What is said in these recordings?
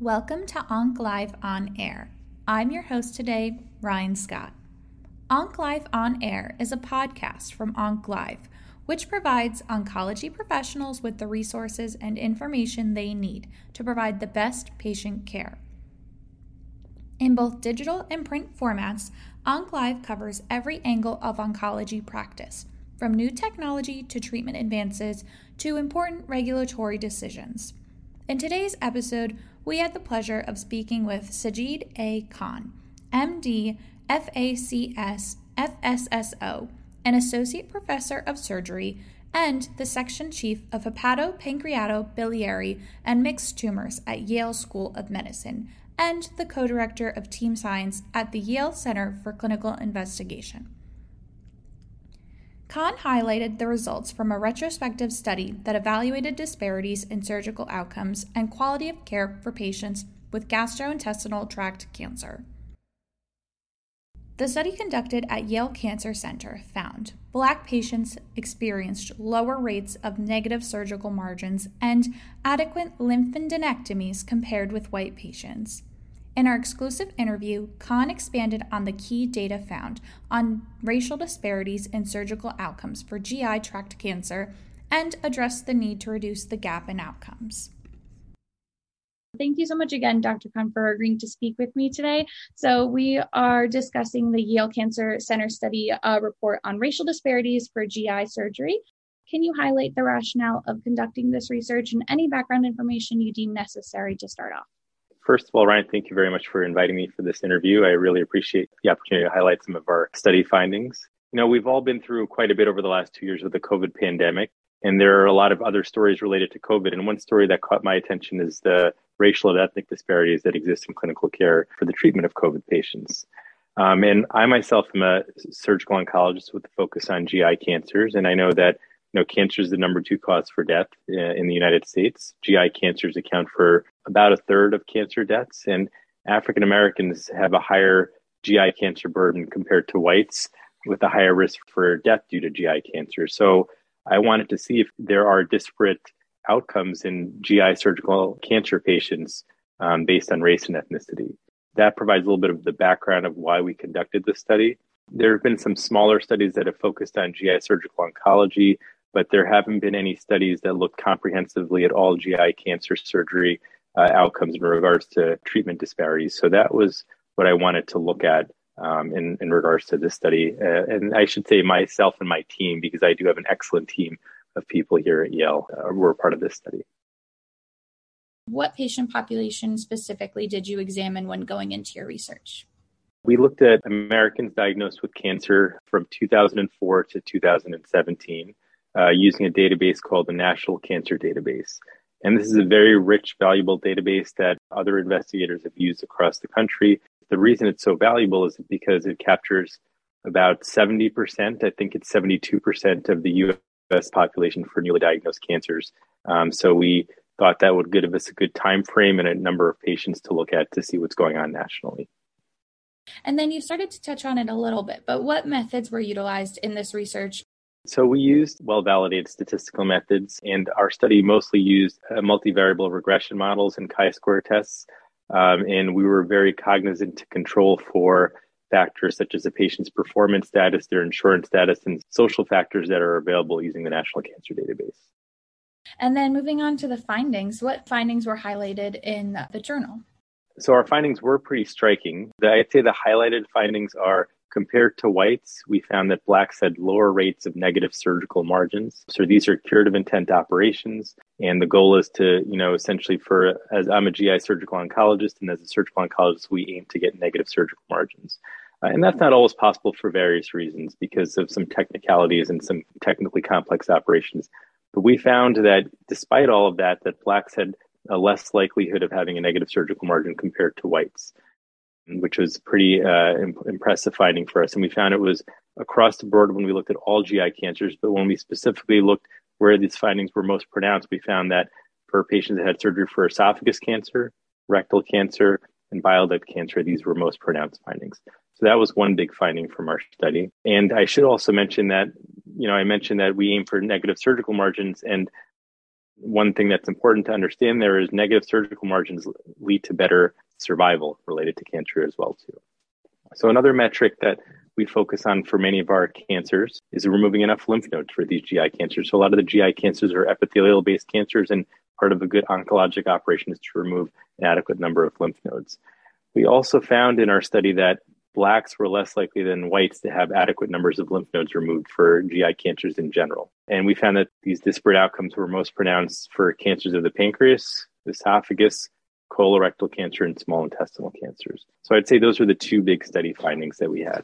Welcome to Onc Live On Air. I'm your host today, Ryan Scott. Onc Live On Air is a podcast from Onc Live, which provides oncology professionals with the resources and information they need to provide the best patient care. In both digital and print formats, Onc Live covers every angle of oncology practice, from new technology to treatment advances to important regulatory decisions. In today's episode, we had the pleasure of speaking with Sajid A. Khan, MD, FACS, FSSO, an Associate Professor of Surgery and the Section Chief of Hepatopancreatobiliary and Mixed Tumors at Yale School of Medicine, and the Co-Director of Team Science at the Yale Center for Clinical Investigation. Khan highlighted the results from a retrospective study that evaluated disparities in surgical outcomes and quality of care for patients with gastrointestinal tract cancer. The study conducted at Yale Cancer Center found Black patients experienced lower rates of negative surgical margins and adequate lymphadenectomies compared with white patients. In our exclusive interview, Khan expanded on the key data found on racial disparities in surgical outcomes for GI tract cancer and addressed the need to reduce the gap in outcomes. Thank you so much again, Dr. Khan, for agreeing to speak with me today. So we are discussing the Yale Cancer Center study report on racial disparities for GI surgery. Can you highlight the rationale of conducting this research and any background information you deem necessary to start off? First of all, Ryan, thank you very much for inviting me for this interview. I really appreciate the opportunity to highlight some of our study findings. We've all been through quite a bit over the last 2 years with the COVID pandemic, and there are a lot of other stories related to COVID. And one story that caught my attention is the racial and ethnic disparities that exist in clinical care for the treatment of COVID patients. And I myself am a surgical oncologist with a focus on GI cancers, and I know that cancer is the number 2 cause for death in the United States. GI cancers account for about a third of cancer deaths, and African Americans have a higher GI cancer burden compared to whites with a higher risk for death due to GI cancer. So I wanted to see if there are disparate outcomes in GI surgical cancer patients based on race and ethnicity. That provides a little bit of the background of why we conducted this study. There have been some smaller studies that have focused on GI surgical oncology, but there haven't been any studies that look comprehensively at all GI cancer surgery outcomes in regards to treatment disparities. So that was what I wanted to look at in regards to this study. And I should say myself and my team, because I do have an excellent team of people here at Yale who are part of this study. What patient population specifically did you examine when going into your research? We looked at Americans diagnosed with cancer from 2004 to 2017 using a database called the National Cancer Database. And this is a very rich, valuable database that other investigators have used across the country. The reason it's so valuable is because it captures about 70%, I think it's 72% of the U.S. population for newly diagnosed cancers. So we thought that would give us a good time frame and a number of patients to look at to see what's going on nationally. And then you started to touch on it a little bit, but what methods were utilized in this research? So we used well-validated statistical methods, and our study mostly used multivariable regression models and chi-square tests. And we were very cognizant to control for factors such as a patient's performance status, their insurance status, and social factors that are available using the National Cancer Database. And then moving on to the findings, what findings were highlighted in the journal? So our findings were pretty striking. I'd say the highlighted findings are compared to whites, we found that Blacks had lower rates of negative surgical margins. So these are curative intent operations. And the goal is to, essentially as I'm a GI surgical oncologist and as a surgical oncologist, we aim to get negative surgical margins. And that's not always possible for various reasons because of some technicalities and some technically complex operations. But we found that despite all of that Blacks had a less likelihood of having a negative surgical margin compared to whites, which was pretty impressive finding for us. And we found it was across the board when we looked at all GI cancers, but when we specifically looked where these findings were most pronounced, we found that for patients that had surgery for esophagus cancer, rectal cancer, and bile duct cancer, these were most pronounced findings. So that was one big finding from our study. And I should also mention that, I mentioned that we aim for negative surgical margins, and one thing that's important to understand there is negative surgical margins lead to better survival related to cancer as well too. So another metric that we focus on for many of our cancers is removing enough lymph nodes for these GI cancers. So a lot of the GI cancers are epithelial-based cancers, and part of a good oncologic operation is to remove an adequate number of lymph nodes. We also found in our study that Blacks were less likely than whites to have adequate numbers of lymph nodes removed for GI cancers in general. And we found that these disparate outcomes were most pronounced for cancers of the pancreas, esophagus, colorectal cancer, and small intestinal cancers. So I'd say those are the two big study findings that we had.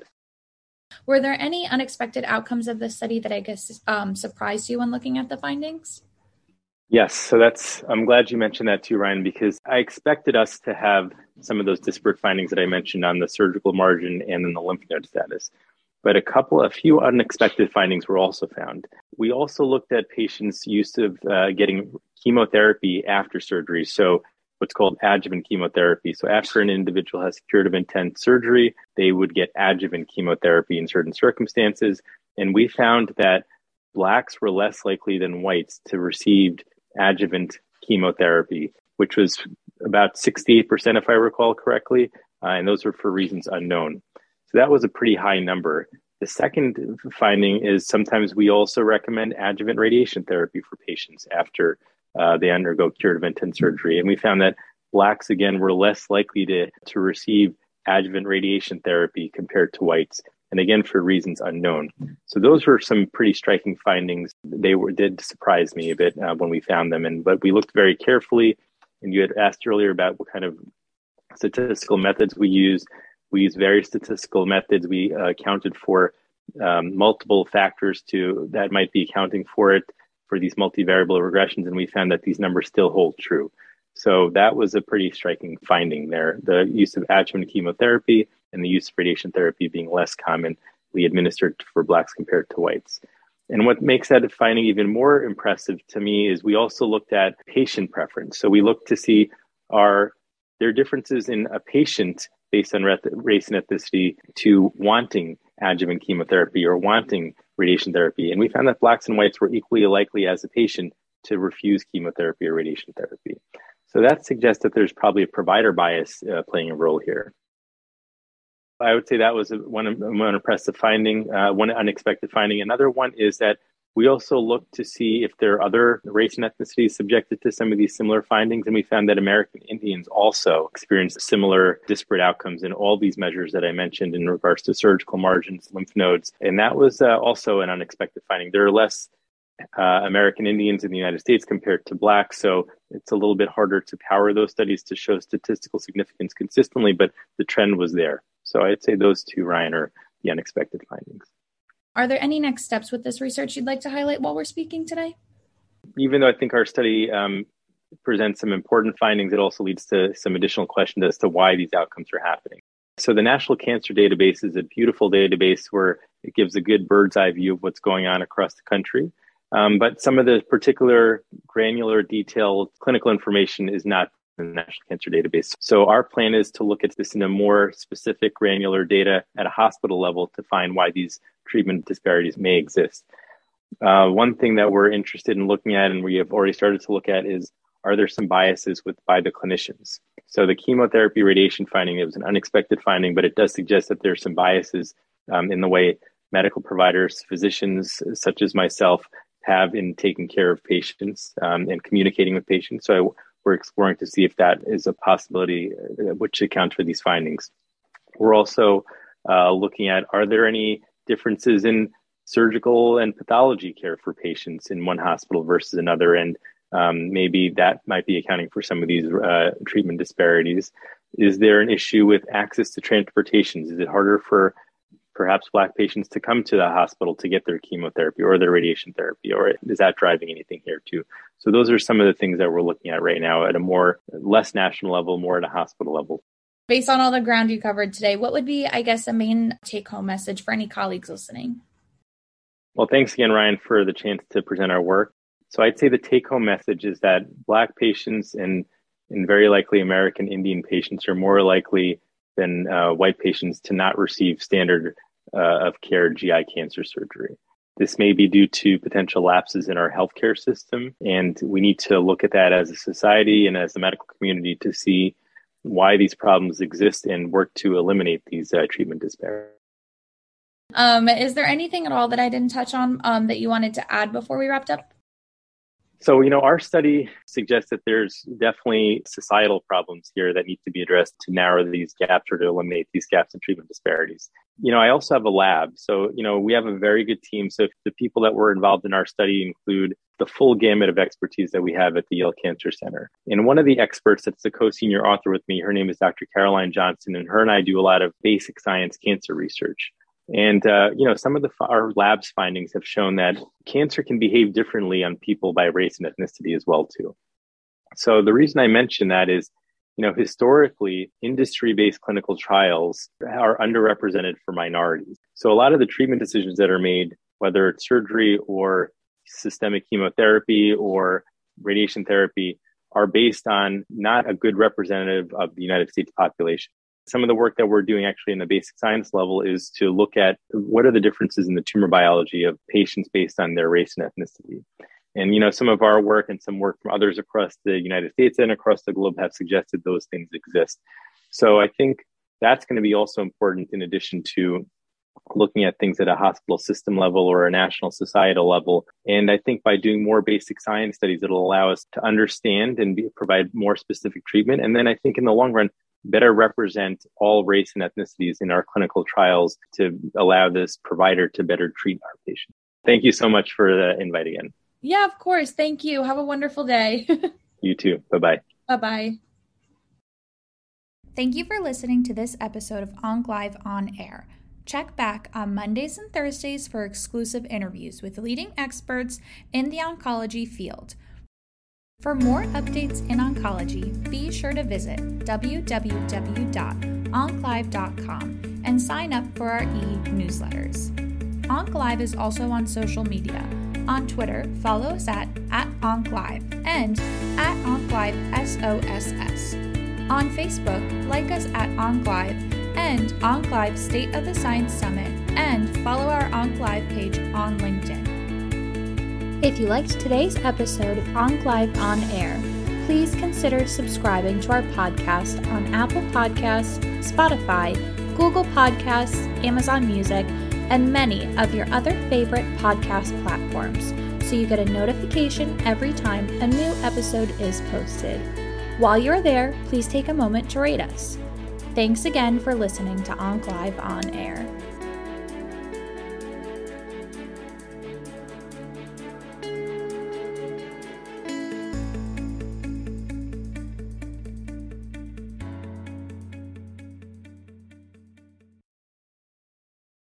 Were there any unexpected outcomes of this study that I guess surprised you when looking at the findings? Yes, so I'm glad you mentioned that too, Ryan, because I expected us to have some of those disparate findings that I mentioned on the surgical margin and in the lymph node status. But a few unexpected findings were also found. We also looked at patients' use of getting chemotherapy after surgery, so what's called adjuvant chemotherapy. So after an individual has curative intent surgery, they would get adjuvant chemotherapy in certain circumstances. And we found that Blacks were less likely than whites to receive adjuvant chemotherapy, which was about 68%, if I recall correctly. And those were for reasons unknown. So that was a pretty high number. The second finding is sometimes we also recommend adjuvant radiation therapy for patients after they undergo curative intent surgery. And we found that Blacks, again, were less likely to receive adjuvant radiation therapy compared to whites, and again, for reasons unknown. So those were some pretty striking findings. They did surprise me a bit when we found them, but we looked very carefully. And you had asked earlier about what kind of statistical methods we used. We used various statistical methods. We accounted for multiple factors that might be accounting for these multivariable regressions, and we found that these numbers still hold true. So that was a pretty striking finding there. The use of adjuvant chemotherapy and the use of radiation therapy being less commonly administered for Blacks compared to whites. And what makes that finding even more impressive to me is we also looked at patient preference. So we looked to see, are there differences in a patient based on race and ethnicity to wanting adjuvant chemotherapy or wanting radiation therapy. And we found that Blacks and whites were equally likely as a patient to refuse chemotherapy or radiation therapy. So that suggests that there's probably a provider bias playing a role here. I would say that was one impressive finding, one unexpected finding. Another one is that we also looked to see if there are other race and ethnicities subjected to some of these similar findings. And we found that American Indians also experienced similar disparate outcomes in all these measures that I mentioned in regards to surgical margins, lymph nodes. And that was also an unexpected finding. There are less American Indians in the United States compared to Blacks. So it's a little bit harder to power those studies to show statistical significance consistently, but the trend was there. So I'd say those two, Ryan, are the unexpected findings. Are there any next steps with this research you'd like to highlight while we're speaking today? Even though I think our study presents some important findings, it also leads to some additional questions as to why these outcomes are happening. So the National Cancer Database is a beautiful database where it gives a good bird's eye view of what's going on across the country. But some of the particular granular detailed clinical information is not in the National Cancer Database. So our plan is to look at this in a more specific granular data at a hospital level to find why these treatment disparities may exist. One thing that we're interested in looking at, and we have already started to look at, is are there some biases by the clinicians? So the chemotherapy radiation finding, it was an unexpected finding, but it does suggest that there's some biases in the way medical providers, physicians such as myself, have in taking care of patients and communicating with patients. So we're exploring to see if that is a possibility which accounts for these findings. We're also looking at, are there any differences in surgical and pathology care for patients in one hospital versus another? And maybe that might be accounting for some of these treatment disparities. Is there an issue with access to transportations? Is it harder for perhaps Black patients to come to the hospital to get their chemotherapy or their radiation therapy, or is that driving anything here too? So those are some of the things that we're looking at right now at a less national level, more at a hospital level. Based on all the ground you covered today, what would be, I guess, a main take-home message for any colleagues listening? Well, thanks again, Ryan, for the chance to present our work. So I'd say the take-home message is that Black patients and very likely American Indian patients are more likely than white patients to not receive standard of care GI cancer surgery. This may be due to potential lapses in our healthcare system, and we need to look at that as a society and as the medical community to see why these problems exist and work to eliminate these treatment disparities. Is there anything at all that I didn't touch on that you wanted to add before we wrapped up? So, our study suggests that there's definitely societal problems here that need to be addressed to narrow these gaps or to eliminate these gaps in treatment disparities. I also have a lab. So, we have a very good team. So the people that were involved in our study include the full gamut of expertise that we have at the Yale Cancer Center. And one of the experts that's the co-senior author with me, her name is Dr. Caroline Johnson, and her and I do a lot of basic science cancer research. And, some of our lab's findings have shown that cancer can behave differently on people by race and ethnicity as well, too. So the reason I mention that is, historically, industry-based clinical trials are underrepresented for minorities. So a lot of the treatment decisions that are made, whether it's surgery or systemic chemotherapy or radiation therapy, are based on not a good representative of the United States population. Some of the work that we're doing actually in the basic science level is to look at what are the differences in the tumor biology of patients based on their race and ethnicity. And, some of our work and some work from others across the United States and across the globe have suggested those things exist. So I think that's going to be also important in addition to looking at things at a hospital system level or a national societal level. And I think by doing more basic science studies, it'll allow us to understand and provide more specific treatment. And then I think in the long run, better represent all race and ethnicities in our clinical trials to allow this provider to better treat our patients. Thank you so much for the invite again. Yeah, of course. Thank you. Have a wonderful day. You too. Bye-bye. Bye-bye. Thank you for listening to this episode of Onc Live On Air. Check back on Mondays and Thursdays for exclusive interviews with leading experts in the oncology field. For more updates in oncology, be sure to visit www.onclive.com and sign up for our e-newsletters. Onc Live is also on social media. On Twitter, follow us at OncLive and at OncLiveSOSS. On Facebook, like us at OncLive and OncLive State of the Science Summit, and follow our OncLive page on LinkedIn. If you liked today's episode of Onc Live On Air, please consider subscribing to our podcast on Apple Podcasts, Spotify, Google Podcasts, Amazon Music, and many of your other favorite podcast platforms, so you get a notification every time a new episode is posted. While you're there, please take a moment to rate us. Thanks again for listening to Onc Live On Air.